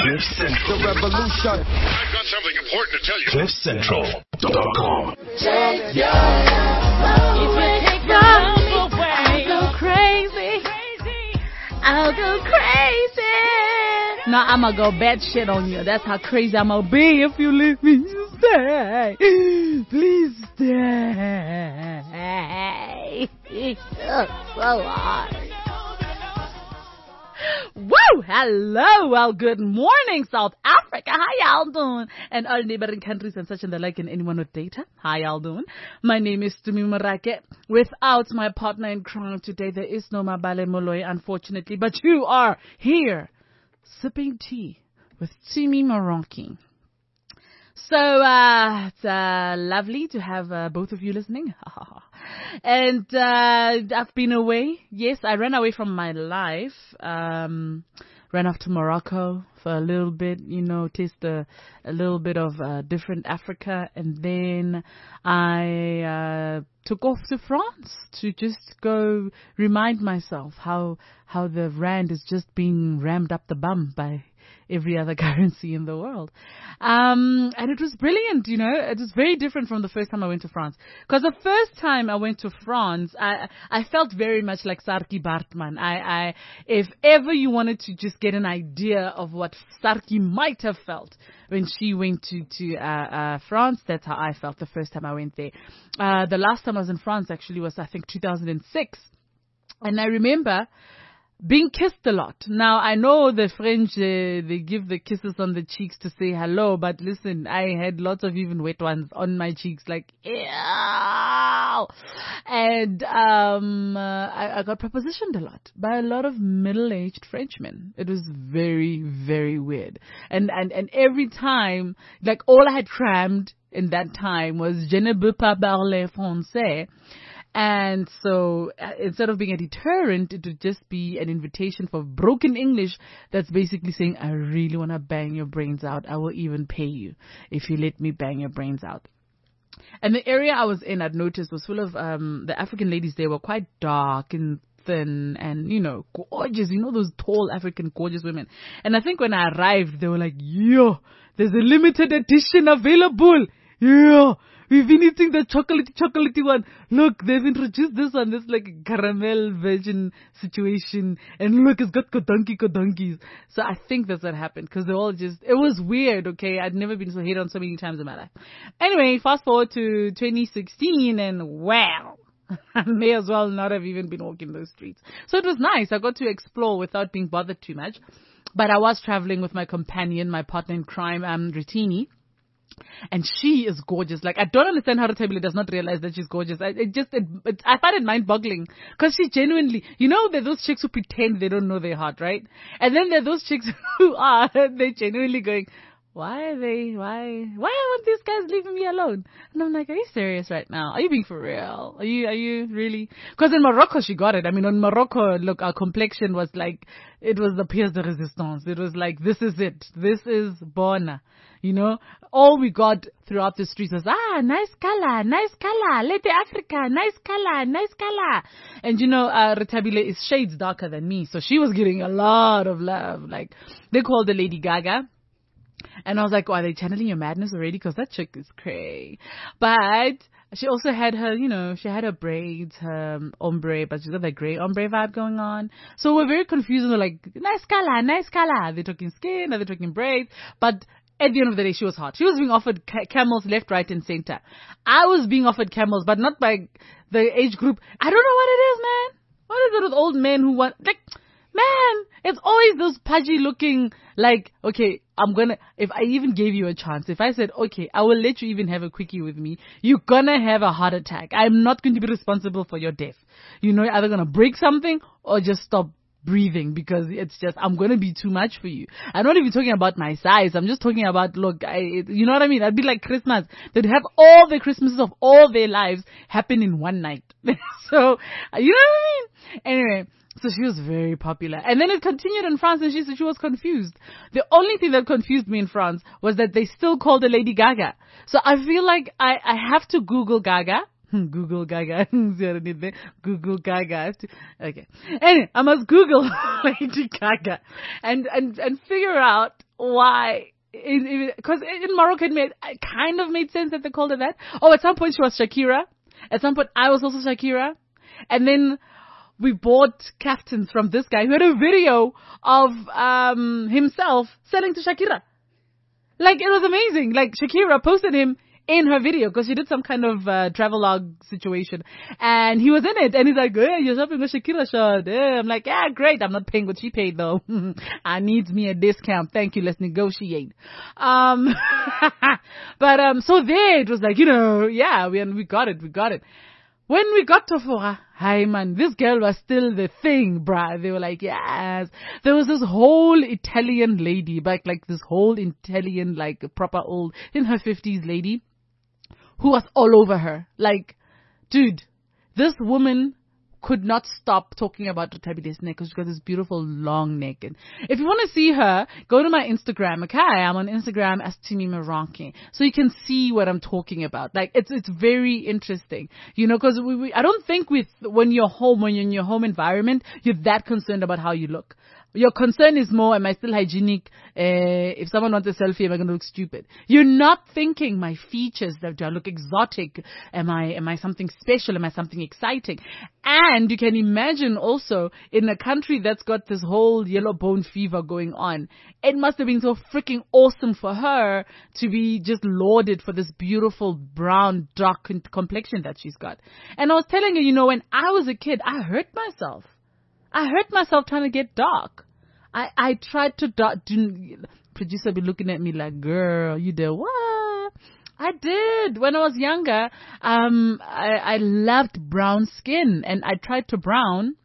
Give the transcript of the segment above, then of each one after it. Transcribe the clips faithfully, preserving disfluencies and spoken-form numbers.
Cliff Central. The revolution. I've got something important to tell you. Cliff Central dot com. Take your love away. I'll go crazy. I'll go crazy. No, I'ma go bad shit on you. That's how crazy I'ma be if you leave me. Stay. Please stay. So hard. Woo! Hello, well, good morning, South Africa. How y'all doing? And all neighboring countries and such and the like, and anyone with data. How y'all doing? My name is Tumi Marake. Without my partner in crime today, there is no Mabale Moloi, unfortunately, but you are here, sipping tea with Tumi Marake. So, uh, it's uh, lovely to have uh, both of you listening. And uh, I've been away. Yes, I ran away from my life. Um, ran off to Morocco for a little bit, you know, taste a, a little bit of uh, different Africa. And then I uh, took off to France to just go remind myself how how the rand is just being rammed up the bum by every other currency in the world. Um, and it was brilliant, you know. It was very different from the first time I went to France. Because the first time I went to France, I I felt very much like Sarki Bartman. I, I, if ever you wanted to just get an idea of what Sarki might have felt when she went to, to uh, uh, France, that's how I felt the first time I went there. Uh, the last time I was in France actually was, I think, two thousand six. And I remember being kissed a lot. Now, I know the French, uh, they give the kisses on the cheeks to say hello, but listen, I had lots of even wet ones on my cheeks, like, ew. And um, uh, I, I got propositioned a lot by a lot of middle-aged Frenchmen. It was very, very weird. And, and, and every time, like, all I had crammed in that time was, je ne peux pas parler français. And so uh, instead of being a deterrent, it would just be an invitation for broken English that's basically saying, I really want to bang your brains out. I will even pay you if you let me bang your brains out. And the area I was in, I'd noticed, was full of um, the African ladies there were quite dark and thin and, you know, gorgeous. You know, those tall African gorgeous women. And I think when I arrived, they were like, yo, there's a limited edition available. Yeah. We've been eating the chocolatey, chocolatey one. Look, they've introduced this one. This like a caramel virgin situation. And look, it's got kodonki kodonkies. So I think that's what happened. Because they all just, it was weird, okay? I'd never been so hit on so many times in my life. Anyway, fast forward to twenty sixteen and wow. I may as well not have even been walking those streets. So it was nice. I got to explore without being bothered too much. But I was traveling with my companion, my partner in crime, um, Ritini. And she is gorgeous. Like, I don't understand how Tabile does not realize that she's gorgeous. I, it just, it, it, I find it mind-boggling. Because she genuinely, you know, there are those chicks who pretend they don't know they're hot, right? And then there are those chicks who are, they're genuinely going, why are they, why, why aren't these guys leaving me alone? And I'm like, are you serious right now? Are you being for real? Are you, are you really? Because in Morocco, she got it. I mean, in Morocco, look, our complexion was like, it was the pièce de résistance. It was like, this is it. This is Bona. You know, all we got throughout the streets was, ah, nice color, nice color, Lady Africa, nice color, nice color. And you know, uh, Retabile is shades darker than me. So she was getting a lot of love. Like, they called her Lady Gaga. And I was like, oh, are they channeling your madness already? Because that chick is cray. But she also had her, you know, she had her braids, her um, ombre, but she's got that gray ombre vibe going on. So we're very confused. And we're like, nice color, nice color. They're talking skin, they're talking braids. But at the end of the day, she was hot. She was being offered ca- camels left, right, and center. I was being offered camels, but not by the age group. I don't know what it is, man. What is it with old men who want, like, man, it's always those pudgy looking, like, okay, I'm gonna, if I even gave you a chance, if I said, okay, I will let you even have a quickie with me, you're gonna have a heart attack. I'm not going to be responsible for your death. You know, you're either gonna break something or just stop breathing, because it's just, I'm going to be too much for you. I'm not even talking about my size. I'm just talking about, look, I, it, you know what I mean? I'd be like Christmas. They'd have all the Christmases of all their lives happen in one night. So, you know what I mean? Anyway, so she was very popular. And then it continued in France, and she said she was confused. The only thing that confused me in France was that they still called her Lady Gaga. So I feel like I, I have to Google Gaga. Google Gaga. Google Gaga. Okay. Anyway, I must Google Lady Gaga and, and, and figure out why. Because in, in Morocco, it, made, it kind of made sense that they called her that. Oh, at some point she was Shakira. At some point I was also Shakira. And then we bought caftans from this guy who had a video of um, himself selling to Shakira. Like, it was amazing. Like, Shakira posted him in her video because she did some kind of uh, travelogue situation. And he was in it. And he's like, hey, you're shopping with Shakira shot. Yeah. I'm like, yeah, great. I'm not paying what she paid, though. I needs me a discount. Thank you. Let's negotiate. Um, but um, so there it was like, you know, yeah, we, we got it. We got it. When we got to Fora, hi man, this girl was still the thing, bruh. They were like, yes. There was this whole Italian lady, back like this whole Italian, like proper old, in her fifties lady, who was all over her. Like, dude, this woman could not stop talking about Tabile's neck because she's got this beautiful long neck. And if you want to see her, go to my Instagram. Okay, I'm on Instagram as Timi Meraki, so you can see what I'm talking about. Like, it's it's very interesting, you know, because we, we I don't think with when you're home, when you're in your home environment, you're that concerned about how you look. Your concern is more, am I still hygienic? Uh, if someone wants a selfie, am I going to look stupid? You're not thinking my features, that do I look exotic? Am I, am I something special? Am I something exciting? And you can imagine also in a country that's got this whole yellow bone fever going on, it must have been so freaking awesome for her to be just lauded for this beautiful brown, dark complexion that she's got. And I was telling her, you know, when I was a kid, I hurt myself. I hurt myself trying to get dark. I, I tried to dark. Do, producer be looking at me like, girl, you did what? I did. When I was younger, um, I, I loved brown skin, and I tried to brown.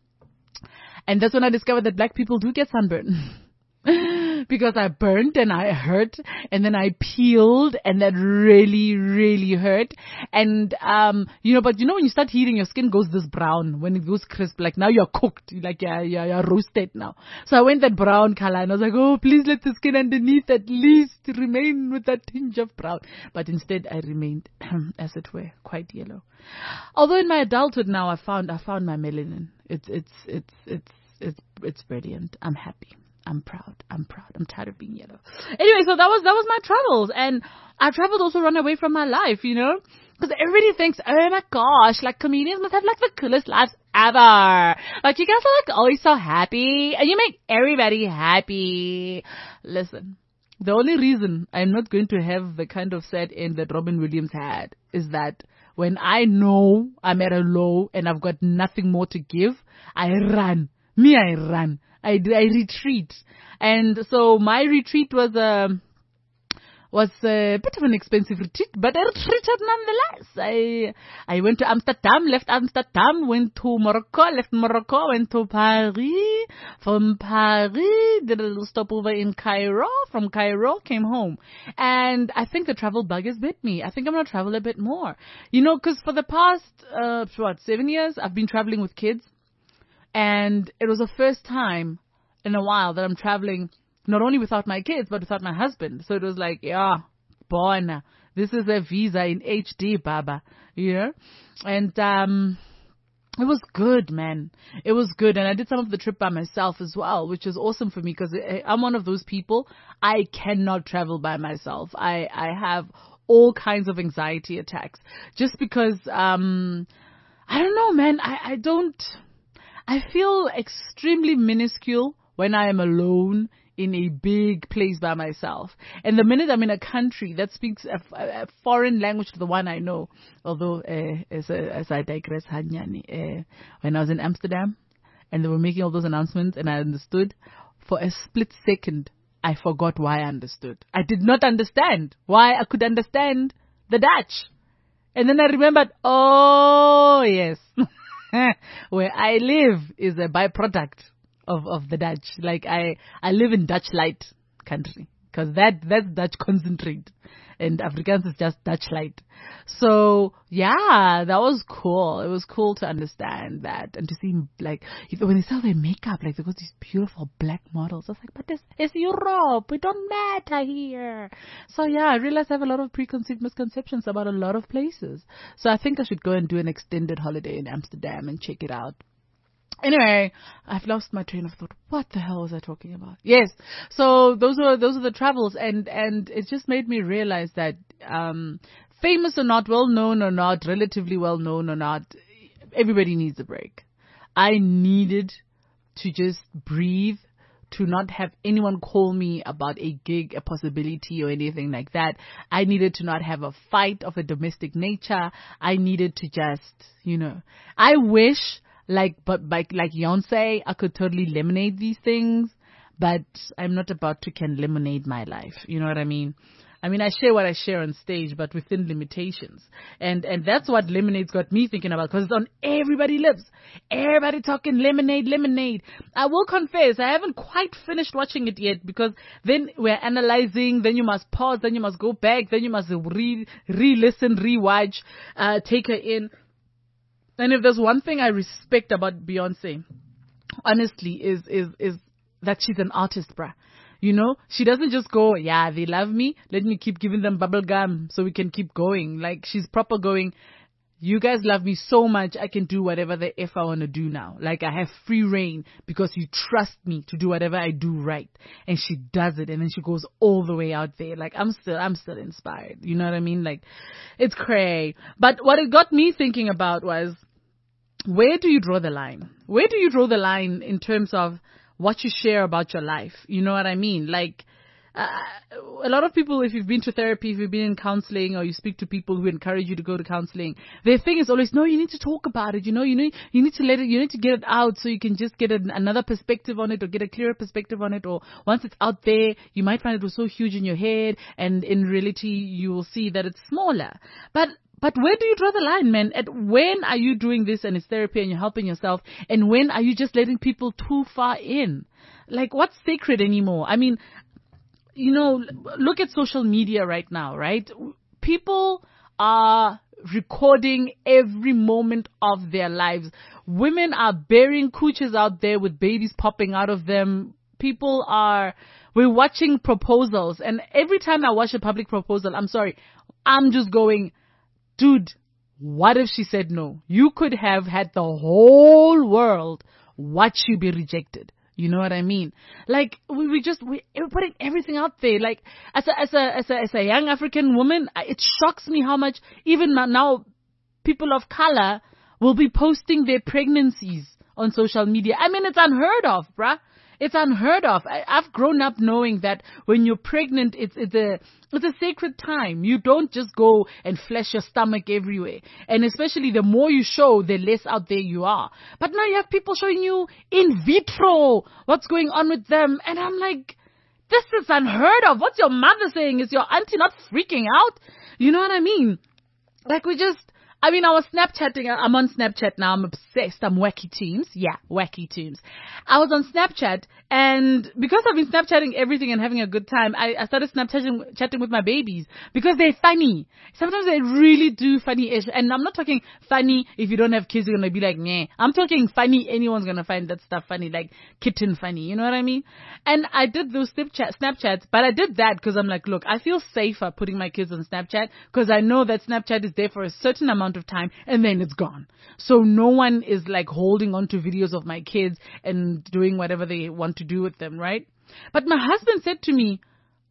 And that's when I discovered that black people do get sunburn. Because I burnt and I hurt, and then I peeled, and that really, really hurt. And, um, you know, but you know, when you start heating, your skin goes this brown when it goes crisp. Like, now you're cooked. You're like, yeah, yeah, you're roasted now. So I went that brown color, and I was like, oh, please let the skin underneath at least remain with that tinge of brown. But instead, I remained, as it were, quite yellow. Although in my adulthood now, I found, I found my melanin. It's, it's, it's, it's, it's, it's brilliant. I'm happy. I'm proud. I'm proud. I'm tired of being yellow. Anyway, so that was that was my travels, and I traveled also run away from my life, you know, because everybody thinks, oh my gosh, like comedians must have like the coolest lives ever. Like you guys are like always so happy, and you make everybody happy. Listen, the only reason I'm not going to have the kind of sad end that Robin Williams had is that when I know I'm at a low and I've got nothing more to give, I run. Me, I run. I, I retreat. And so my retreat was a, was a bit of an expensive retreat, but I retreated nonetheless. I, I went to Amsterdam, left Amsterdam, went to Morocco, left Morocco, went to Paris. From Paris, did a little stopover in Cairo. From Cairo, came home. And I think the travel bug has bit me. I think I'm going to travel a bit more. You know, because for the past, uh, what, seven years, I've been traveling with kids. And it was the first time in a while that I'm traveling not only without my kids, but without my husband. So it was like, yeah, boy, now, this is a visa in H D, Baba, you know? And um, it was good, man. It was good. And I did some of the trip by myself as well, which is awesome for me because I'm one of those people. I cannot travel by myself. I, I have all kinds of anxiety attacks just because, um, I don't know, man. I, I don't... I feel extremely minuscule when I am alone in a big place by myself. And the minute I'm in a country that speaks a, a foreign language to the one I know, although uh, as, a, as I digress, Hanyani, uh, when I was in Amsterdam and they were making all those announcements and I understood, for a split second, I forgot why I understood. I did not understand why I could understand the Dutch. And then I remembered, oh, yes. Where I live is a byproduct of, of the Dutch. Like I, I live in Dutch light country because that, that's Dutch concentrate and Afrikaans is just Dutch light. So yeah, that was cool. It was cool to understand that and to see like when they sell their makeup, like they got these beautiful black models. I was like, but this is Europe. We don't matter here. So yeah, I realized I have a lot of preconceived misconceptions about a lot of places. So I think I should go and do an extended holiday in Amsterdam and check it out. Anyway, I've lost my train of thought. What the hell was I talking about? Yes. So those were those are the travels, and and it just made me realize that um, famous or not, well known or not, relatively well known or not, everybody needs a break. I needed to just breathe, to not have anyone call me about a gig, a possibility, or anything like that. I needed to not have a fight of a domestic nature. I needed to just, you know, I wish. Like, but like, like Beyonce, I could totally lemonade these things, but I'm not about to can lemonade my life. You know what I mean? I mean, I share what I share on stage, but within limitations. And, and that's what Lemonade's got me thinking about, because it's on everybody's lips. Everybody talking lemonade, lemonade. I will confess, I haven't quite finished watching it yet, because then we're analyzing, then you must pause, then you must go back, then you must re, re-listen, re-watch, uh, take her in. And if there's one thing I respect about Beyonce, honestly, is is is that she's an artist, bruh. You know, she doesn't just go, yeah, they love me, let me keep giving them bubble gum so we can keep going. Like, she's proper going, you guys love me so much, I can do whatever the F I want to do now. Like, I have free reign because you trust me to do whatever I do right. And she does it, and then she goes all the way out there. Like, I'm still, I'm still inspired. You know what I mean? Like, it's cray. But what it got me thinking about was, where do you draw the line? Where do you draw the line in terms of what you share about your life? You know what I mean? Like, uh, a lot of people, if you've been to therapy, if you've been in counseling, or you speak to people who encourage you to go to counseling, their thing is always, no, you need to talk about it. You know, you need, you need to let it, you need to get it out so you can just get an, another perspective on it, or get a clearer perspective on it. Or once it's out there, you might find it was so huge in your head, and in reality, you will see that it's smaller. But But where do you draw the line, man? At when are you doing this and it's therapy and you're helping yourself? And when are you just letting people too far in? Like, what's sacred anymore? I mean, you know, look at social media right now, right? People are recording every moment of their lives. Women are bearing cooches out there with babies popping out of them. People are, we're watching proposals. And every time I watch a public proposal, I'm sorry, I'm just going, dude, what if she said no? You could have had the whole world watch you be rejected. You know what I mean? Like, we, we just, we, we're putting everything out there. Like, as a, as a, as a, as a young African woman, it shocks me how much even now people of color will be posting their pregnancies on social media. I mean, it's unheard of, bruh. It's unheard of. I, I've grown up knowing that when you're pregnant, it's, it's a, it's a sacred time. You don't just go and flesh your stomach everywhere. And especially the more you show, the less out there you are. But now you have people showing you in vitro what's going on with them. And I'm like, this is unheard of. What's your mother saying? Is your auntie not freaking out? You know what I mean? Like, we just, I mean, I was Snapchatting. I'm on Snapchat now. I'm obsessed. I'm wacky tunes. Yeah, wacky tunes. I was on Snapchat, and because I've been Snapchatting everything and having a good time, I, I started Snapchatting chatting with my babies because they're funny. Sometimes they really do funny-ish. And I'm not talking funny if you don't have kids, you're going to be like, meh. I'm talking funny. Anyone's going to find that stuff funny, like kitten funny. You know what I mean? And I did those Snapchat, Snapchats, but I did that because I'm like, look, I feel safer putting my kids on Snapchat because I know that Snapchat is there for a certain amount of time and then it's gone. So no one is like holding on to videos of my kids and doing whatever they want to do with them, right? But my husband said to me,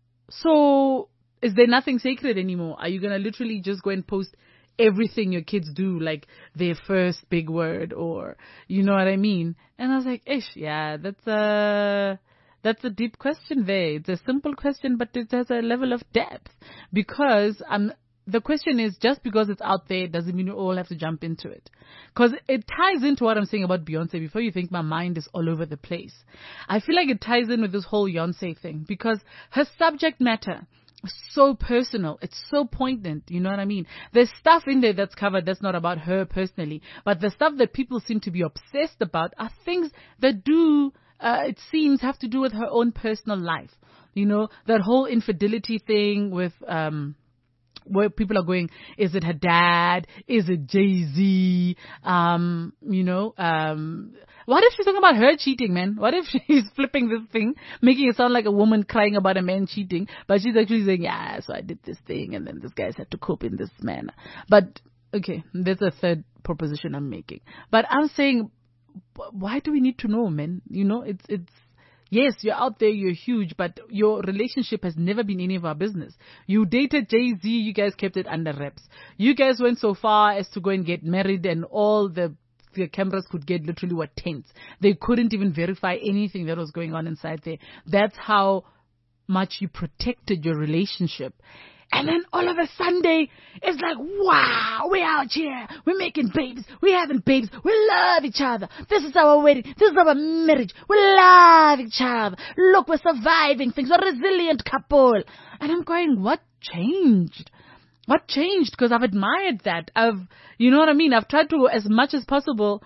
so is there nothing sacred anymore? Are you going to literally just go and post everything your kids do, like their first big word, or you know what I mean? And I was like, ish, yeah, that's a, that's a deep question there. It's a simple question, but it has a level of depth because I'm, the question is, just because it's out there doesn't mean you all have to jump into it. Because it ties into what I'm saying about Beyonce before you think my mind is all over the place. I feel like it ties in with this whole Beyonce thing because her subject matter is so personal. It's so poignant. You know what I mean? There's stuff in there that's covered that's not about her personally. But the stuff that people seem to be obsessed about are things that do, uh, it seems, have to do with her own personal life. You know, that whole infidelity thing with, um, where people are going, is it her dad? Is it Jay-Z? Um, you know, um, what if she's talking about her cheating, man? What if she's flipping this thing, making it sound like a woman crying about a man cheating, but she's actually saying, yeah, so I did this thing and then this guy's had to cope in this manner. But, okay, there's a third proposition I'm making. But I'm saying, why do we need to know, man? You know, it's it's. Yes, you're out there, you're huge, but your relationship has never been any of our business. You dated Jay-Z, you guys kept it under wraps. You guys went so far as to go and get married, and all the, the cameras could get literally what tense. They couldn't even verify anything that was going on inside there. That's how much you protected your relationship. And then all of a Sunday, it's like, wow, we're out here. We're making babies. We're having babies. We love each other. This is our wedding. This is our marriage. We love each other. Look, we're surviving things. We're a resilient couple. And I'm going, what changed? What changed? Because I've admired that. I've, you know what I mean? I've tried to, as much as possible,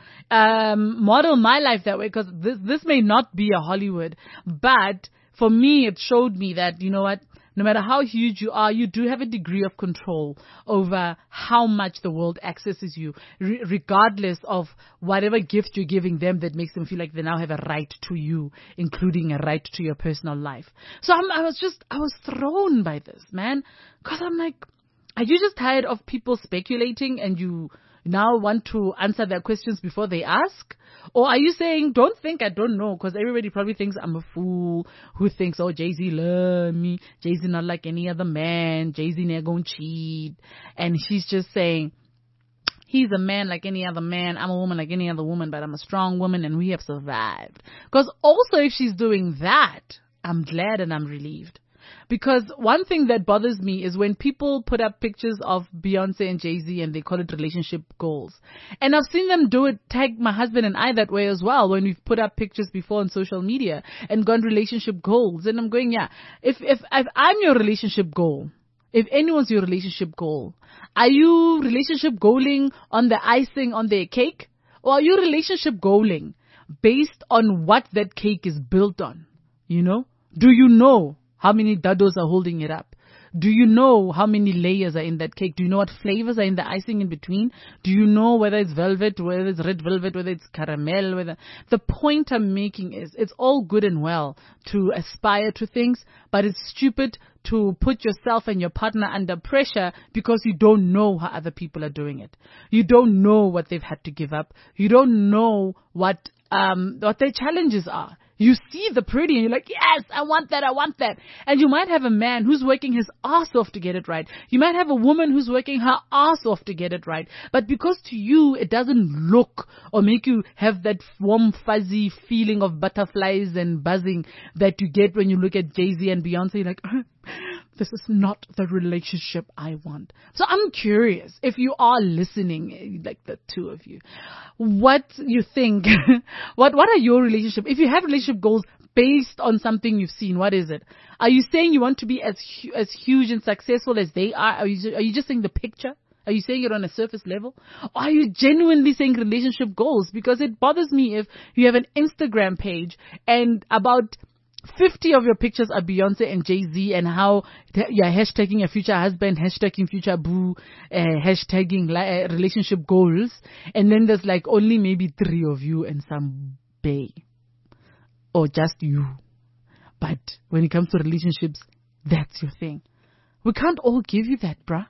um, model my life that way, because this, this may not be a Hollywood, but for me, it showed me that, you know what? No matter how huge you are, you do have a degree of control over how much the world accesses you, re- regardless of whatever gift you're giving them that makes them feel like they now have a right to you, including a right to your personal life. So I'm, I was just, I was thrown by this, man, because I'm like, are you just tired of people speculating and you now want to answer their questions before they ask? Or are you saying, don't think I don't know, because everybody probably thinks I'm a fool who thinks, oh, Jay-Z love me, Jay-Z not like any other man, Jay-Z never gonna cheat. And she's just saying, he's a man like any other man, I'm a woman like any other woman, but I'm a strong woman and we have survived. Because also if she's doing that, I'm glad and I'm relieved. Because one thing that bothers me is when people put up pictures of Beyonce and Jay-Z and they call it relationship goals. And I've seen them do it, tag my husband and I that way as well, when we've put up pictures before on social media and gone relationship goals. And I'm going, yeah, if, if, if I'm your relationship goal, if anyone's your relationship goal, are you relationship goaling on the icing on their cake? Or are you relationship goaling based on what that cake is built on? You know? Do you know how many dados are holding it up? Do you know how many layers are in that cake? Do you know what flavors are in the icing in between? Do you know whether it's velvet, whether it's red velvet, whether it's caramel? Whether the point I'm making is it's all good and well to aspire to things, but it's stupid to put yourself and your partner under pressure because you don't know how other people are doing it. You don't know what they've had to give up. You don't know what um what their challenges are. You see the pretty and you're like, yes, I want that, I want that. And you might have a man who's working his ass off to get it right. You might have a woman who's working her ass off to get it right. But because to you, it doesn't look or make you have that warm, fuzzy feeling of butterflies and buzzing that you get when you look at Jay-Z and Beyonce, you're like, this is not the relationship I want. So I'm curious if you are listening, like the two of you, what you think, what what are your relationship? If you have relationship goals based on something you've seen, what is it? Are you saying you want to be as hu- as huge and successful as they are? Are you, are you just saying the picture? Are you saying it on a surface level? Or are you genuinely saying relationship goals? Because it bothers me if you have an Instagram page and about fifty of your pictures are Beyonce and Jay-Z and how you're hashtagging a future husband, hashtagging future boo, uh, hashtagging uh, relationship goals. And then there's like only maybe three of you and some bae. Or just you. But when it comes to relationships, that's your thing. We can't all give you that, bruh.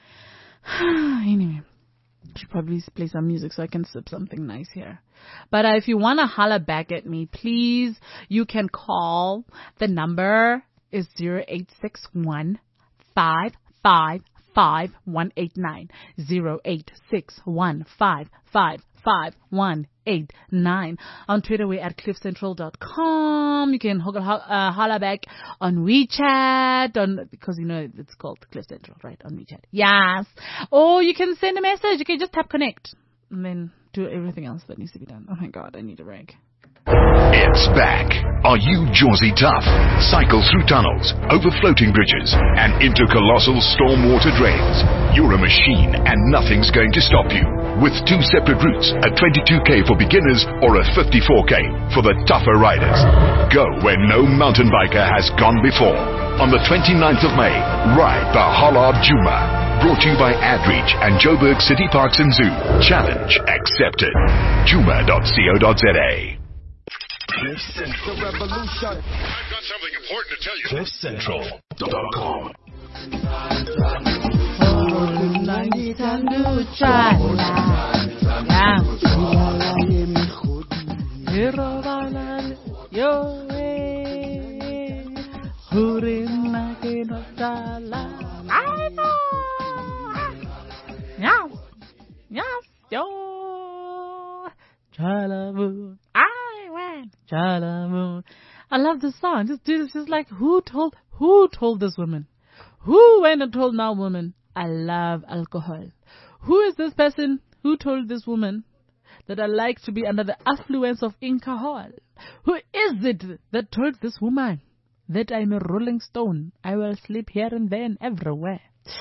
Anyway. I should probably play some music so I can sip something nice here. But uh, if you want to holler back at me, please, you can call. The number is zero eight six one, five five five, one eight nine. zero eight six one, five five five, one eight nine. On Twitter, we're at cliff central dot com. You can ho- uh, holler back on WeChat, on because you know it's called Cliff Central, right? On WeChat. Yes. Or you can send a message. You can just tap connect and then do everything else that needs to be done. Oh my God, I need a break. It's back. Are you Jersey tough? Cycle through tunnels, over floating bridges, and into colossal stormwater drains. You're a machine and nothing's going to stop you. With two separate routes, a twenty-two K for beginners or a fifty-four K for the tougher riders. Go where no mountain biker has gone before. On the twenty-ninth of May, ride the Hollard Djuma. Brought to you by AdReach and Joburg City Parks and Zoo. Challenge accepted. Djuma dot co dot za. Cliff Central Revolution. I've got something important to tell you. cliff central dot com. Oh, Yo, I know. Yes, yes, yo. Chalamoon, I went. Chalamoon. I love this song. This dude is just like, who told, who told this woman? Who went and told now woman, I love alcohol? Who is this person who told this woman that I like to be under the affluence of alcohol? Who is it that told this woman that I'm a rolling stone? I will sleep here and there and everywhere.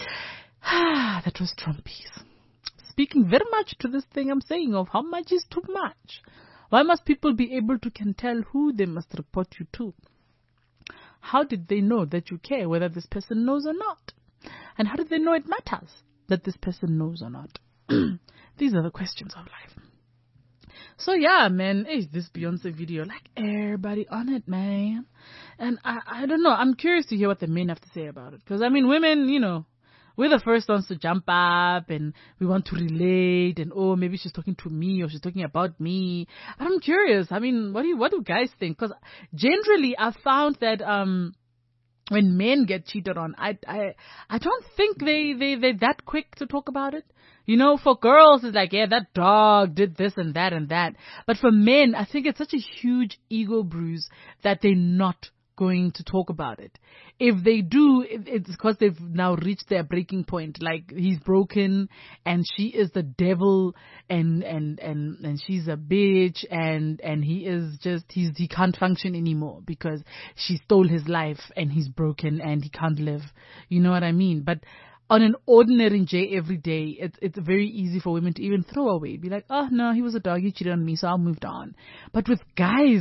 That was Trumpies. Speaking very much to this thing I'm saying of how much is too much. Why must people be able to can tell who they must report you to? How did they know that you care whether this person knows or not? And how did they know it matters that this person knows or not? These are the questions of life. So yeah, man, hey, this Beyonce video, like everybody on it, man. And I, I don't know, I'm curious to hear what the men have to say about it. Because I mean, women, you know, we're the first ones to jump up and we want to relate and, oh, maybe she's talking to me or she's talking about me. But I'm curious. I mean, what do you, what do guys think? Because generally I found that, um, when men get cheated on, I, I, I don't think they, they, they're that quick to talk about it. You know, for girls, it's like, yeah, that dog did this and that and that. But for men, I think it's such a huge ego bruise that they're not going to talk about it. If they do, it's because they've now reached their breaking point. Like, he's broken and she is the devil and, and, and, and she's a bitch and, and he is just, he's, he can't function anymore because she stole his life and he's broken and he can't live. You know what I mean? But on an ordinary day, every day, it's, it's very easy for women to even throw away. Be like, oh no, he was a dog, he cheated on me, so I moved on. But with guys,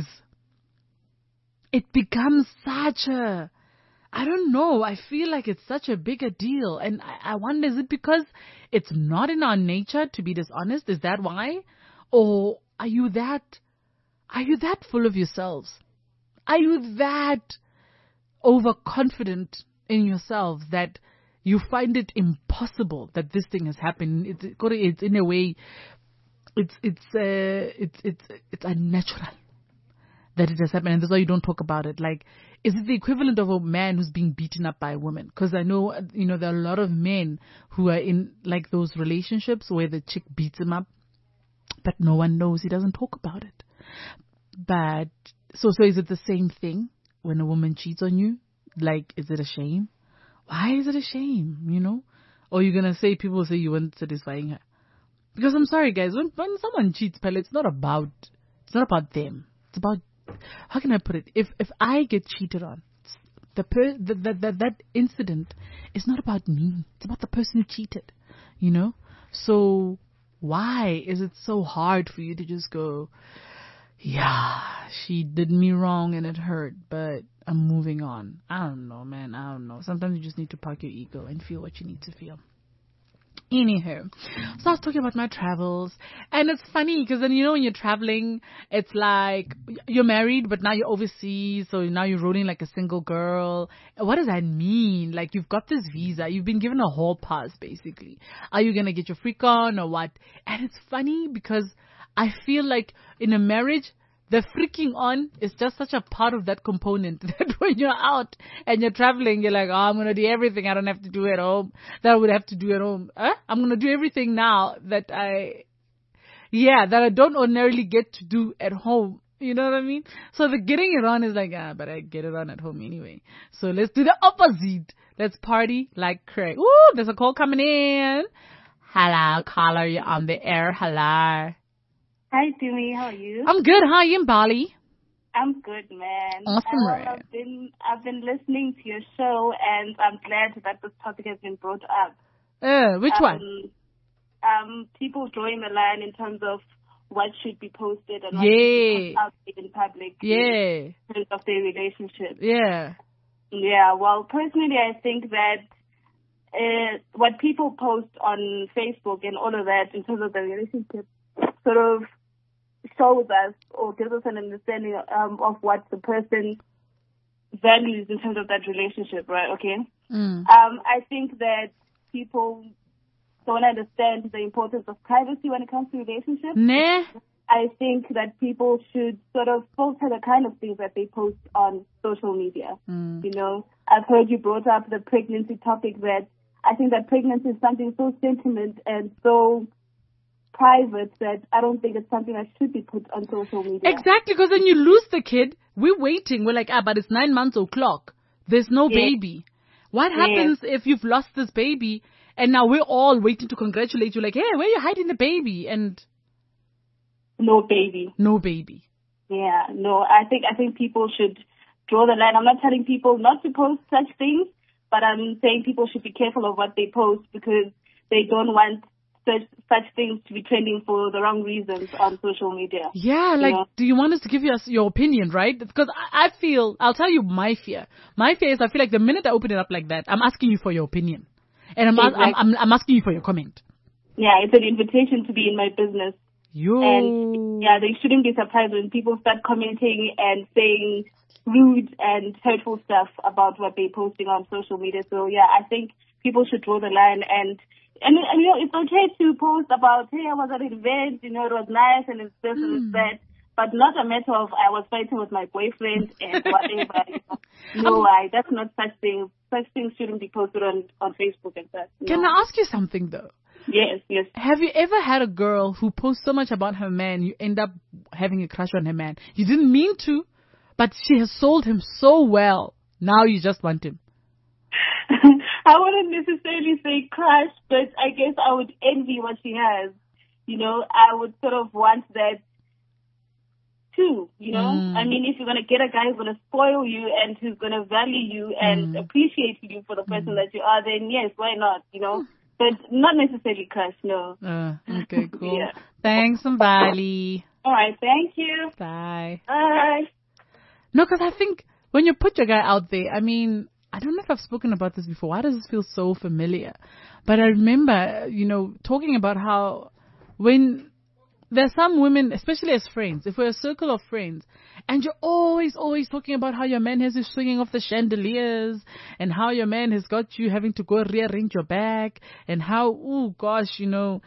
it becomes such a, I don't know, I feel like it's such a bigger deal. And I, I wonder, is it because it's not in our nature to be dishonest? Is that why? Or are you that, are you that full of yourselves? Are you that overconfident in yourselves that you find it impossible that this thing has happened? It's, it's in a way, it's, it's, uh, it's, it's, it's unnatural that it has happened, and that's why you don't talk about it. Like, is it the equivalent of a man who's being beaten up by a woman? Because I know, you know, there are a lot of men who are in, like, those relationships where the chick beats him up, but no one knows. He doesn't talk about it. But, so, so is it the same thing when a woman cheats on you? Like, is it a shame? Why is it a shame, you know? Or you're going to say, people will say you weren't satisfying her. Because I'm sorry, guys, when, when someone cheats, Pelle, it's not about, it's not about them. It's about, how can I put it? If if I get cheated on, the per, the, the, the, that incident is not about me. It's about the person who cheated, you know? So why is it so hard for you to just go, yeah, she did me wrong and it hurt, but I'm moving on? I don't know, man. I don't know. Sometimes you just need to park your ego and feel what you need to feel. Anywho, so I was talking about my travels, and it's funny because then, you know, when you're traveling, it's like you're married, but now you're overseas, so now you're rolling like a single girl. What does that mean? Like, you've got this visa, you've been given a hall pass, basically. Are you gonna get your freak on or what? And it's funny because I feel like in a marriage, the freaking on is just such a part of that component that when you're out and you're traveling, you're like, oh, I'm going to do everything I don't have to do at home that I would have to do at home. Huh? I'm going to do everything now that I, yeah, that I don't ordinarily get to do at home. You know what I mean? So the getting it on is like, ah, but I get it on at home anyway. So let's do the opposite. Let's party like crazy. Ooh, there's a call coming in. Hello, caller, you're on the air. Hello. Hi, Timmy. How are you? I'm good. How are you in Bali? I'm good, man. Awesome, um, right? I've been I've been listening to your show, and I'm glad that this topic has been brought up. Uh, which um, one? Um, people drawing the line in terms of what should be posted and what yeah. should be put out in public. Yeah. In terms of their relationship. Yeah. Yeah. Well, personally, I think that uh, what people post on Facebook and all of that in terms of the relationship sort of shows us or gives us an understanding um, of what the person values in terms of that relationship, right? Okay. Mm. Um, I think that people don't understand the importance of privacy when it comes to relationships. Nah. I think that people should sort of filter the kind of things that they post on social media. Mm. You know, I've heard you brought up the pregnancy topic, that I think that pregnancy is something so sentiment and so private that I don't think it's something that should be put on social media. Exactly, because when you lose the kid, we're waiting. We're like, ah, but it's nine months o'clock. There's no Yes. baby. What happens Yes. if you've lost this baby and now we're all waiting to congratulate you like, hey, where are you hiding the baby? And No baby. no baby. Yeah, no, I think I think people should draw the line. I'm not telling people not to post such things, but I'm saying people should be careful of what they post because they don't want such such things to be trending for the wrong reasons on social media. Yeah, like, You know? do you want us to give you us your opinion, right? Because I, I feel, I'll tell you my fear. My fear is I feel like the minute I open it up like that, I'm asking you for your opinion. And I'm, Exactly. I'm, I'm, I'm asking you for your comment. Yeah, it's an invitation to be in my business. You. And yeah, they shouldn't be surprised when people start commenting and saying rude and hurtful stuff about what they're posting on social media. So yeah, I think people should draw the line and and, and you know, it's okay to post about, hey, I was at an event, you know, it was nice and it's this and it's that, but not a matter of I was fighting with my boyfriend and whatever. You know. No, I that's not such things. Such things shouldn't be posted on on Facebook and such. No. Can I ask you something though? Yes, yes. Have you ever had a girl who posts so much about her man, you end up having a crush on her man? You didn't mean to, but she has sold him so well. Now you just want him. I wouldn't necessarily say crush, but I guess I would envy what she has. You know, I would sort of want that too, you know? Mm. I mean, if you're going to get a guy who's going to spoil you and who's going to value you and Mm. appreciate you for the person Mm. that you are, then yes, why not, you know? But not necessarily crush, no. Uh, okay, cool. Yeah. Thanks, Mbali. All right, thank you. Bye. Bye. No, because I think when you put your guy out there, I mean, I don't know if I've spoken about this before. Why does this feel so familiar? But I remember, you know, talking about how when there's some women, especially as friends, if we're a circle of friends, and you're always, always talking about how your man has you swinging off the chandeliers, and how your man has got you having to go rearrange your back, and how, oh gosh, you know,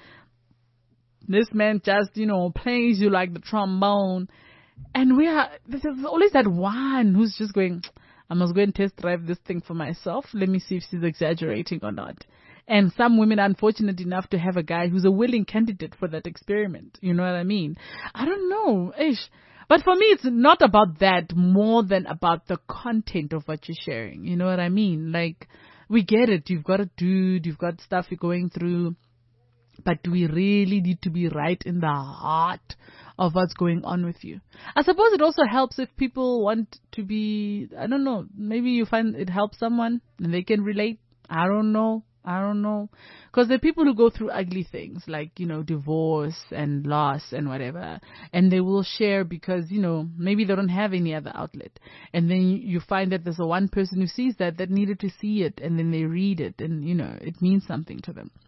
this man just, you know, plays you like the trombone. And we are, there's always that one who's just going, I must go and test drive this thing for myself. Let me see if she's exaggerating or not. And some women are unfortunate enough to have a guy who's a willing candidate for that experiment. You know what I mean? I don't know. Ish. But for me, it's not about that more than about the content of what you're sharing. You know what I mean? Like, we get it. You've got a dude. You've got stuff you're going through. But do we really need to be right in the heart of what's going on with you? I suppose it also helps if people want to be, I don't know, maybe you find it helps someone and they can relate. I don't know. I don't know. Because there are people who go through ugly things like, you know, divorce and loss and whatever. And they will share because, you know, maybe they don't have any other outlet. And then you find that there's a one person who sees that, that needed to see it. And then they read it and, you know, it means something to them.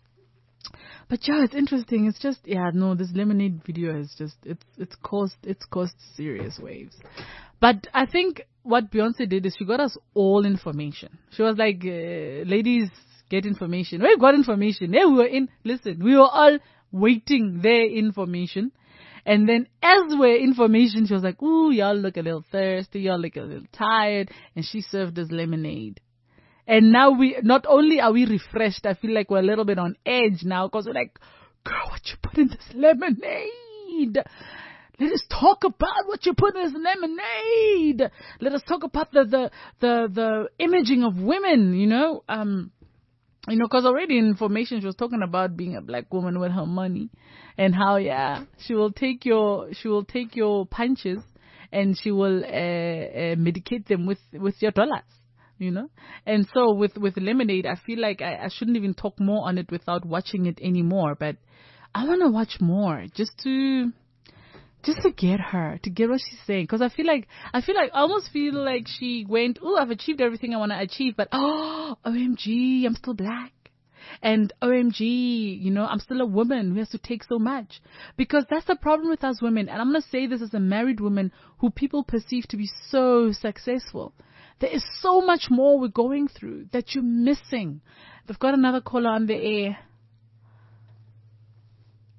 But yeah, it's interesting. It's just, yeah, no, this Lemonade video has just, it's, it's caused, it's caused serious waves. But I think what Beyonce did is she got us all information. She was like, uh, ladies, get information. We got information. Yeah, we were in, listen, we were all waiting their information. And then as we're information, she was like, ooh, y'all look a little thirsty. Y'all look a little tired. And she served us lemonade. And now we, not only are we refreshed, I feel like we're a little bit on edge now because we're like, girl, what you put in this lemonade? Let us talk about what you put in this lemonade. Let us talk about the, the, the, the imaging of women, you know, um, you know, because already in information she was talking about being a black woman with her money and how, yeah, she will take your, she will take your punches and she will, uh, uh medicate them with, with your dollars. You know, and so with, with Lemonade, I feel like I, I shouldn't even talk more on it without watching it anymore. But I want to watch more just to, just to get her, to get what she's saying. Because I feel like, I feel like, I almost feel like she went, oh, I've achieved everything I want to achieve. But, oh, O M G, I'm still black. And O M G, you know, I'm still a woman who has to take so much. Because that's the problem with us women. And I'm going to say this as a married woman who people perceive to be so successful. There is so much more we're going through that you're missing. They've got another caller on the air.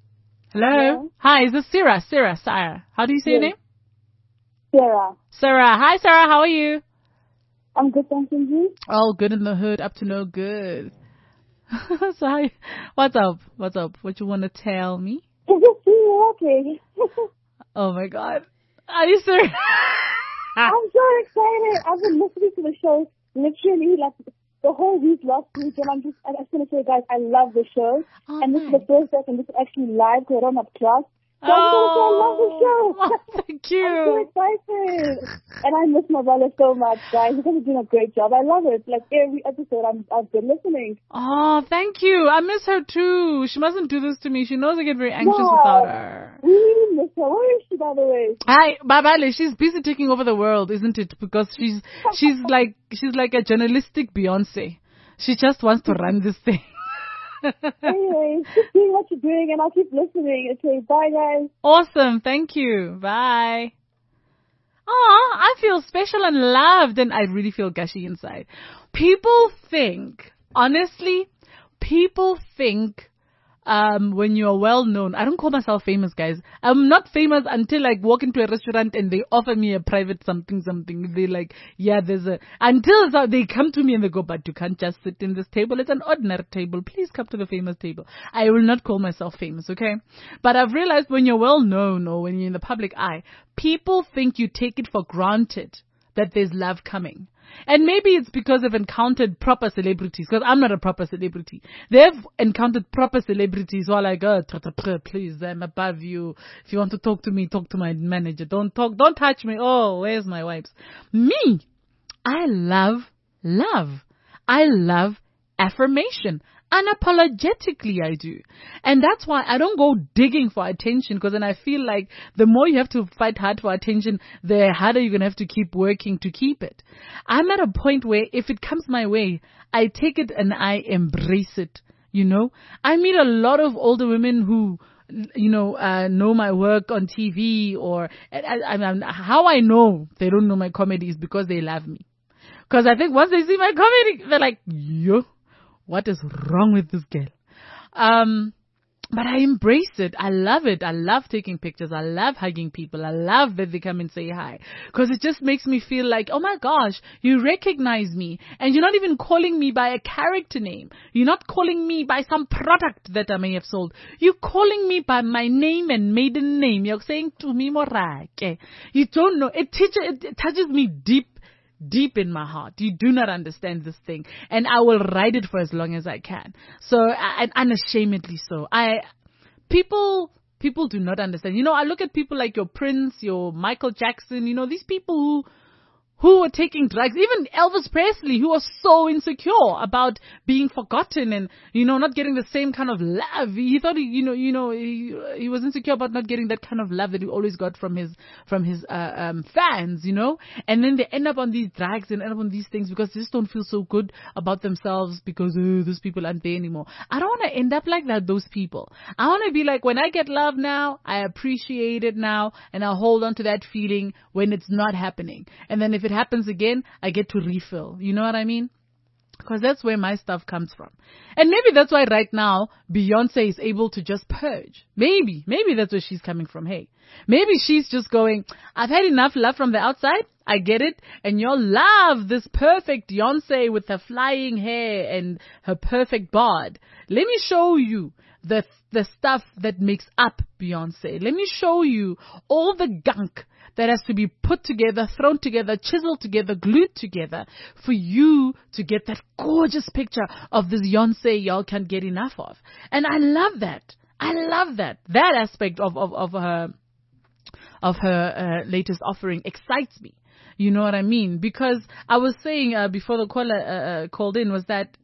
Hello? Hello? Hi, is this Sarah? Sarah, Sarah. How do you say your Yes. name? Sarah. Sarah. Hi, Sarah. How are you? I'm good, thank you. All good in the hood, up to no good. So, hi. What's up? What's up? What you want to tell me? Is it you okay? Oh, my God. Are you serious? I'm so excited. I've been listening to the show literally like the whole week last week, and I'm just, I just want to say, guys, I love the show. Oh, and this nice. is the first time this is actually live because I don't have class. So I just want to say I love the show. Oh, thank you. I'm so excited. And I miss my brother so much, guys. You guys are doing a great job. I love it. Like every episode, I'm, I've been listening. Oh, thank you. I miss her too. She mustn't do this to me. She knows I get very anxious Wow. without her. We really miss her. Where is she, by the way? Hi, Babale, she's busy taking over the world, isn't it? Because she's she's like she's like a journalistic Beyonce. She just wants to run this thing. Anyways, keep doing what you're doing, and I'll keep listening. Okay, bye, guys. Awesome. Thank you. Bye. Oh, I feel special and loved, and I really feel gushy inside. People think, honestly, people think um, when you're well known. I don't call myself famous, guys. I'm not famous until I walk into a restaurant and they offer me a private something, something. They like, yeah, there's a, until so they come to me and they go, but you can't just sit in this table. It's an ordinary table. Please come to the famous table. I will not call myself famous, okay? But I've realized when you're well known or when you're in the public eye, people think you take it for granted that there's love coming. And maybe it's because they've encountered proper celebrities, because I'm not a proper celebrity. They've encountered proper celebrities who are like, oh, please, I'm above you. If you want to talk to me, talk to my manager. Don't talk, don't touch me. Oh, where's my wipes? Me, I love love. I love affirmation. Unapologetically, I do. And that's why I don't go digging for attention, because then I feel like the more you have to fight hard for attention, the harder you're going to have to keep working to keep it. I'm at a point where if it comes my way, I take it and I embrace it. You know, I meet a lot of older women who, you know, uh, know my work on T V, or I, I, I, how I know they don't know my comedy is because they love me. Because I think once they see my comedy, they're like, yo, what is wrong with this girl? Um, but I embrace it. I love it. I love taking pictures. I love hugging people. I love that they come and say hi. Because it just makes me feel like, oh my gosh, you recognize me. And you're not even calling me by a character name. You're not calling me by some product that I may have sold. You're calling me by my name and maiden name. You're saying to me, Morake. You don't know. It, teaches, it touches me deep. Deep in my heart. You do not understand this thing. And I will ride it for as long as I can. So, and unashamedly so. I, people, people do not understand. You know, I look at people like your Prince, your Michael Jackson, you know, these people who, who were taking drugs, even Elvis Presley, who was so insecure about being forgotten and, you know, not getting the same kind of love. He thought, he, you know, you know, he, he was insecure about not getting that kind of love that he always got from his, from his, uh, um, fans, you know, and then they end up on these drugs and end up on these things because they just don't feel so good about themselves because, oh, those people aren't there anymore. I don't want to end up like that, those people. I want to be like, when I get love now, I appreciate it now, and I'll hold on to that feeling when it's not happening. And then if it happens again, I get to refill. You know what I mean? Because that's where my stuff comes from. And maybe that's why right now Beyonce is able to just purge. Maybe, maybe that's where she's coming from. Hey, maybe she's just going, I've had enough love from the outside. I get it. And you'll love this perfect Beyonce with her flying hair and her perfect bod. Let me show you the, the stuff that makes up Beyonce. Let me show you all the gunk that has to be put together, thrown together, chiseled together, glued together for you to get that gorgeous picture of this Beyonce y'all can't get enough of. And I love that. I love that. That aspect of, of, of her, of her uh, latest offering excites me. You know what I mean? Because I was saying uh, before the caller uh, uh, called in was that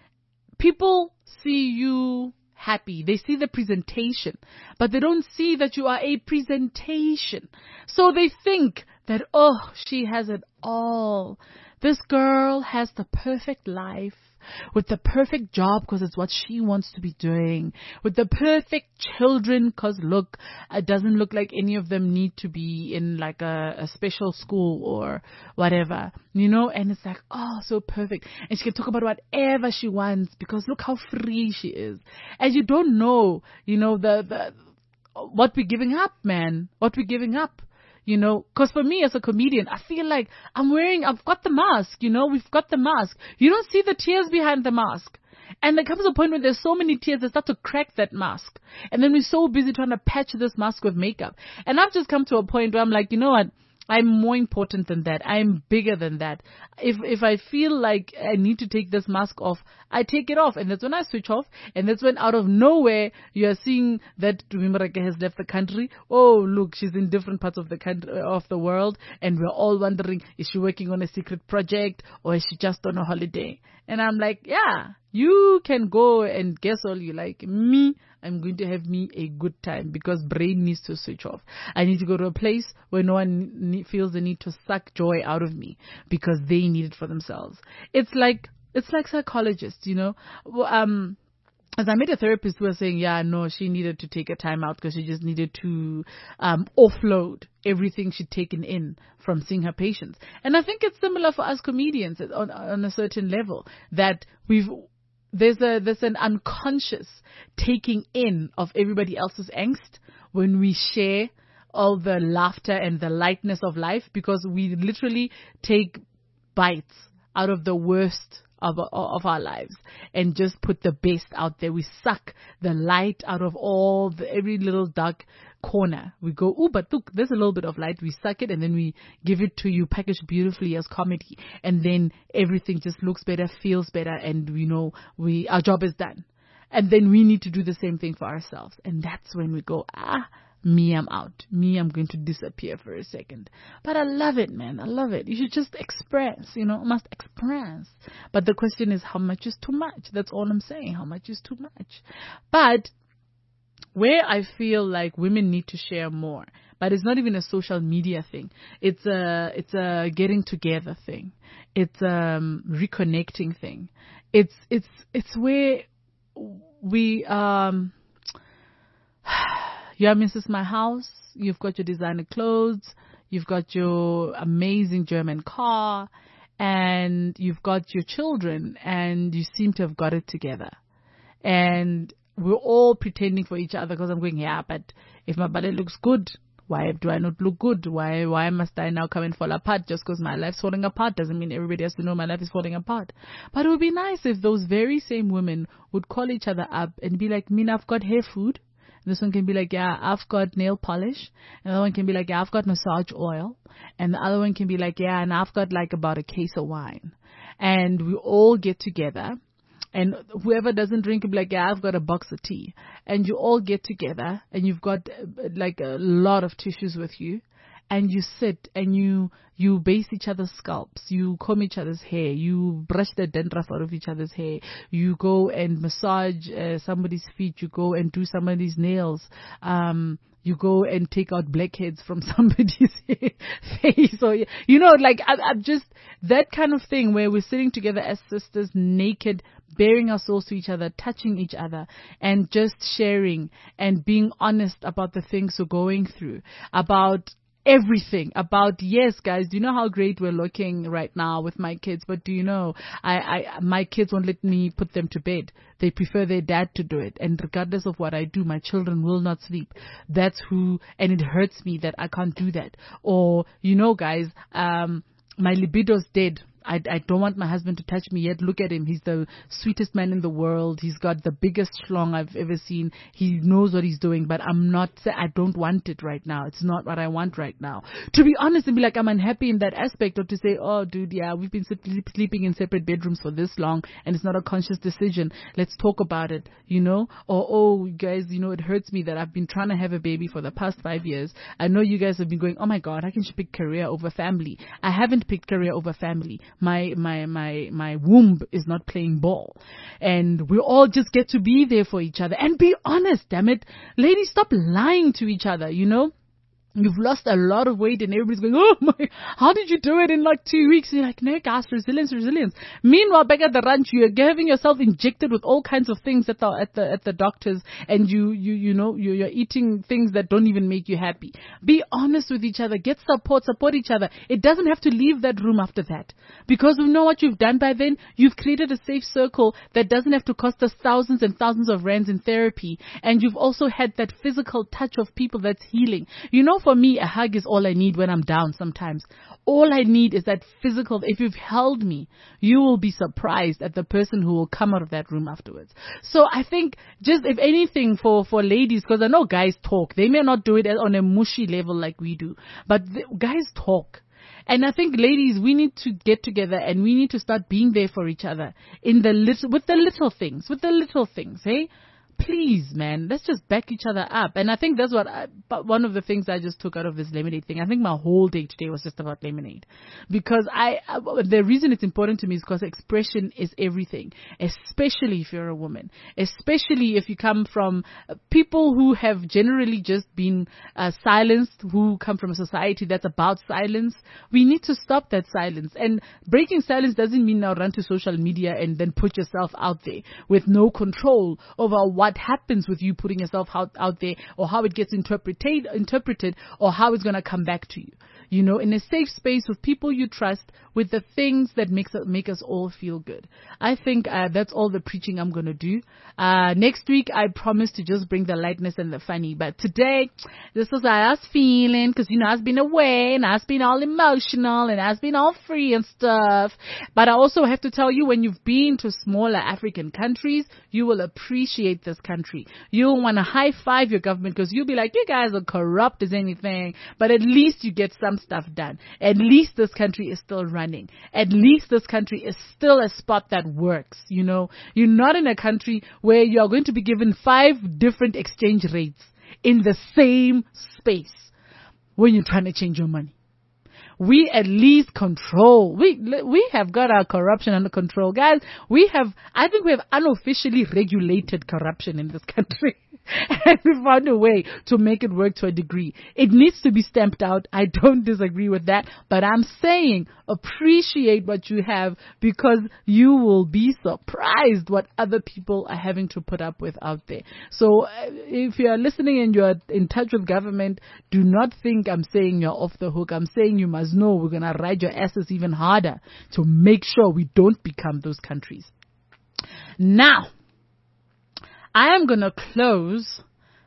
people see you happy. They see the presentation, but they don't see that you are a presentation. So they think that, oh, she has it all. This girl has the perfect life with the perfect job because it's what she wants to be doing, with the perfect children because, look, it doesn't look like any of them need to be in like a, a special school or whatever, you know, and it's like, oh, so perfect. And she can talk about whatever she wants because look how free she is. And you don't know, you know, the, the what we're giving up, man. What we're giving up. You know, because for me as a comedian, I feel like I'm wearing, I've got the mask, you know, we've got the mask. You don't see the tears behind the mask. And there comes a point where there's so many tears that start to crack that mask. And then we're so busy trying to patch this mask with makeup. And I've just come to a point where I'm like, you know what? I'm more important than that. I'm bigger than that. If if I feel like I need to take this mask off, I take it off. And that's when I switch off. And that's when out of nowhere, you are seeing that Tumimaraka has left the country. Oh, look, she's in different parts of the country, of the world. And we're all wondering, is she working on a secret project or is she just on a holiday? And I'm like, yeah, you can go and guess all you like. Me, I'm going to have me a good time because brain needs to switch off. I need to go to a place where no one ne- feels the need to suck joy out of me because they need it for themselves. It's like, it's like psychologists, you know, well, um, as I met a therapist who was saying, yeah, no, she needed to take a time out because she just needed to um, offload everything she'd taken in from seeing her patients. And I think it's similar for us comedians on, on a certain level, that we've there's a there's an unconscious taking in of everybody else's angst when we share all the laughter and the lightness of life, because we literally take bites out of the worst of of our lives and just put the best out there. We suck the light out of all the every little dark corner. We go, oh, but look, there's a little bit of light. We suck it and then we give it to you, packaged beautifully as comedy, and then everything just looks better, feels better, and we know we our job is done. And then we need to do the same thing for ourselves, and that's when we go, ah, me, I'm out. Me, I'm going to disappear for a second. But I love it, man. I love it. You should just express, you know, must express. But the question is, how much is too much? That's all I'm saying. How much is too much? But where I feel like women need to share more, but it's not even a social media thing. It's a, it's a getting together thing. It's a um, reconnecting thing. It's, it's, it's where we, um, yeah, Missus My House, you've got your designer clothes, you've got your amazing German car, and you've got your children, and you seem to have got it together. And we're all pretending for each other because I'm going, yeah, but if my body looks good, why do I not look good? Why why must I now come and fall apart just because my life's falling apart? Doesn't mean everybody has to know my life is falling apart. But it would be nice if those very same women would call each other up and be like, Mina, I've got hair food. This one can be like, yeah, I've got nail polish. And the other one can be like, yeah, I've got massage oil. And the other one can be like, yeah, and I've got like about a case of wine. And we all get together. And whoever doesn't drink will be like, yeah, I've got a box of tea. And you all get together and you've got uh, like a lot of tissues with you. And you sit and you you base each other's scalps, you comb each other's hair, you brush the dandruff out of each other's hair, you go and massage uh, somebody's feet, you go and do somebody's nails, um, you go and take out blackheads from somebody's face, or you know, like I, I'm just that kind of thing where we're sitting together as sisters, naked, bearing our souls to each other, touching each other, and just sharing and being honest about the things we're going through, about everything, about, yes, guys, do you know how great we're looking right now with my kids? But do you know, I, I, my kids won't let me put them to bed. They prefer their dad to do it. And regardless of what I do, my children will not sleep. That's who, and it hurts me that I can't do that. Or, you know, guys, um, my libido's dead. I, I don't want my husband to touch me yet. Look at him. He's the sweetest man in the world. He's got the biggest schlong I've ever seen. He knows what he's doing, but I'm not, I don't want it right now. It's not what I want right now. To be honest and be like, I'm unhappy in that aspect, or to say, oh, dude, yeah, we've been sleeping in separate bedrooms for this long and it's not a conscious decision. Let's talk about it, you know? Or, oh, guys, you know, it hurts me that I've been trying to have a baby for the past five years. I know you guys have been going, oh my God, I can pick career over family. I haven't picked career over family. My, my, my, my womb is not playing ball. And we all just get to be there for each other and be honest, damn it. Ladies, stop lying to each other, you know? You've lost a lot of weight and everybody's going, oh my, how did you do it in like two weeks? And you're like, no, guys, resilience, resilience. Meanwhile, back at the ranch, you're having yourself injected with all kinds of things at the, at the, at the doctors, and you, you, you know, you're, you're eating things that don't even make you happy. Be honest with each other. Get support, support each other. It doesn't have to leave that room after that. Because we know what you've done by then. You've created a safe circle that doesn't have to cost us thousands and thousands of rands in therapy. And you've also had that physical touch of people that's healing. You know, for me, a hug is all I need when I'm down sometimes. All I need is that physical. If you've held me, you will be surprised at the person who will come out of that room afterwards. So I think just, if anything, for, for ladies, because I know guys talk. They may not do it on a mushy level like we do, but the, guys talk. And I think, ladies, we need to get together and we need to start being there for each other in the little, with the little things, with the little things, hey? Please, man, let's just back each other up. And I think that's what I, but one of the things I just took out of this lemonade thing. I think my whole day today was just about lemonade, because I, I the reason it's important to me is because expression is everything, especially if you're a woman, especially if you come from people who have generally just been uh, silenced, who come from a society that's about silence. We need to stop that silence. And breaking silence doesn't mean now run to social media and then put yourself out there with no control over what What happens with you putting yourself out, out there, or how it gets interpreted, interpreted, or how it's going to come back to you. You know, in a safe space with people you trust, with the things that makes us, make us all feel good. I think uh, that's all the preaching I'm going to do. Uh, next week, I promise to just bring the lightness and the funny. But today, this was how I was feeling, because, you know, I've been away, and I've been all emotional, and I've been all free and stuff. But I also have to tell you, when you've been to smaller African countries, you will appreciate this country. You'll want to high-five your government, because you'll be like, you guys are corrupt as anything, but at least you get some stuff done. At least this country is still running. At least this country is still a spot that works. You know, you're not in a country where you are going to be given five different exchange rates in the same space when you're trying to change your money. We at least control. We we have got our corruption under control, guys. We have, I think we have unofficially regulated corruption in this country. And we found a way to make it work to a degree. It needs to be stamped out. I don't disagree with that. But I'm saying appreciate what you have, because you will be surprised what other people are having to put up with out there. So uh, if you are listening and you're in touch with government, do not think I'm saying you're off the hook. I'm saying you must know we're going to ride your asses even harder to make sure we don't become those countries. Now, I am going to close.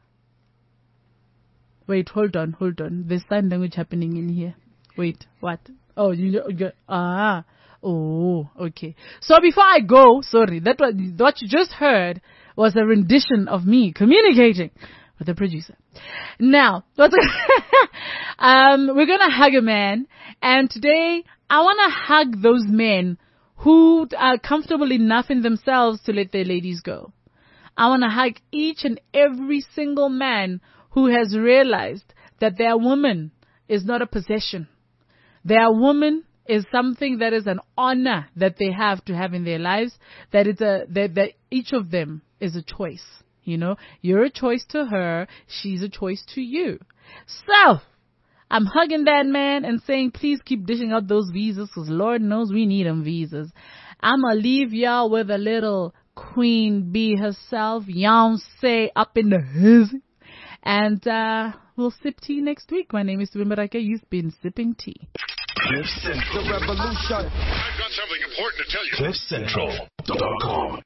Wait, hold on, hold on. There's sign language happening in here. Wait, what? Oh, you, you ah, oh, okay. So before I go, sorry, that what, what you just heard was a rendition of me communicating with the producer. Now, what's um, we're going to hug a man. And today, I want to hug those men who are comfortable enough in themselves to let their ladies go. I want to hug each and every single man who has realized that their woman is not a possession. Their woman is something that is an honor that they have to have in their lives, that it's a, that, that each of them is a choice. You know, you're a choice to her. She's a choice to you. So I'm hugging that man and saying, please keep dishing out those visas, because Lord knows we need them visas. I'm going to leave y'all with a little Queen Bee herself, Beyonce up in the hizzy. And uh, we'll sip tea next week. My name is Wimbaraka. You've been sipping tea. Cliff Central. The revolution. I've got something important to tell you. cliff central dot com